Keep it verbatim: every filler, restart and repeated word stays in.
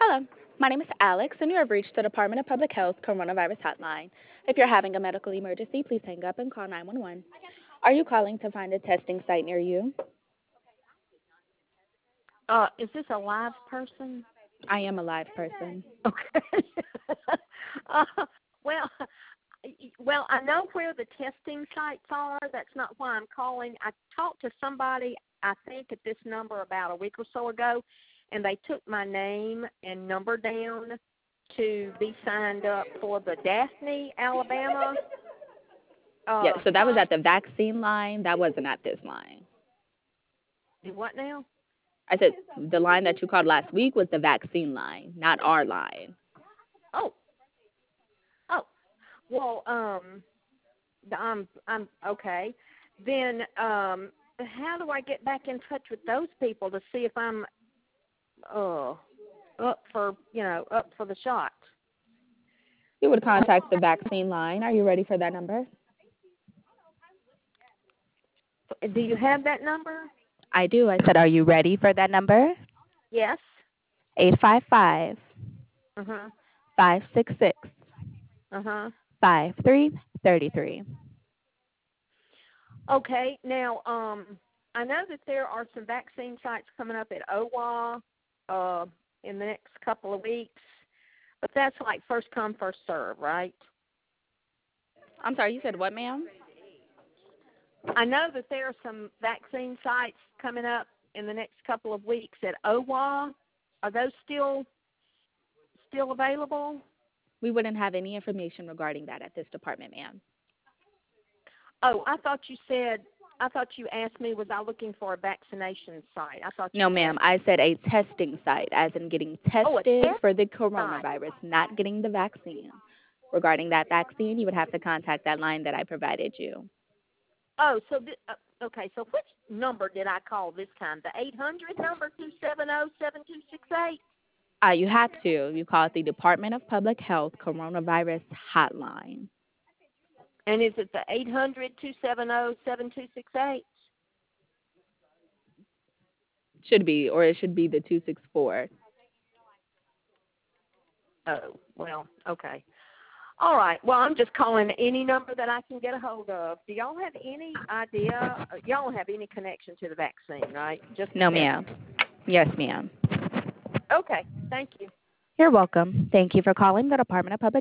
Hello, my name is Alex, and you have reached the Department of Public Health Coronavirus Hotline. If you're having a medical emergency, please hang up and call nine one one. Are you calling to find a testing site near you? Uh, is this a live person? I am a live person. Okay. uh, well, well, I know where the testing sites are. That's not why I'm calling. I talked to somebody, I think, at this number about a week or so ago, and they took my name and number down to be signed up for the Daphne, Alabama. Uh, Yeah, so that was at the vaccine line. That wasn't at this line. What now? I said the line that you called last week was the vaccine line, not our line. Oh. Oh. Well, um, I'm, I'm okay. Then, um, how do I get back in touch with those people to see if I'm, uh, up for, you know, up for the shot? You would contact the vaccine line. Are you ready for that number? Do you have that number? I do. I said, are you ready for that number? Yes. eight five five, Uh-huh. five six six, Uh-huh. five three three three. Okay. Now, um, I know that there are some vaccine sites coming up at O W A uh, in the next couple of weeks, but that's like first come, first serve, right? I'm sorry, you said what, ma'am? I know that there are some vaccine sites coming up in the next couple of weeks at O W A. Are those still still available? We wouldn't have any information regarding that at this department, ma'am. Oh, I thought you said, I thought you asked me, was I looking for a vaccination site? I thought you No, ma'am. I said a testing site, as in getting tested oh, a test for the coronavirus, site. not getting the vaccine. Regarding that vaccine, you would have to contact that line that I provided you. Oh, so, th- uh, okay, so which number did I call this time? The eight hundred number, two seven zero, seven two six eight? Uh, you have to. You call it the Department of Public Health Coronavirus Hotline. And is it the eight hundred, two seven zero, seven two six eight? Should be, or it should be the two six four. Oh, well, okay. All right. Well, I'm just calling any number that I can get a hold of. Do y'all have any idea? Y'all don't have any connection to the vaccine, right? Just No, ma'am. Yes, ma'am. Okay. Thank you. You're welcome. Thank you for calling the Department of Public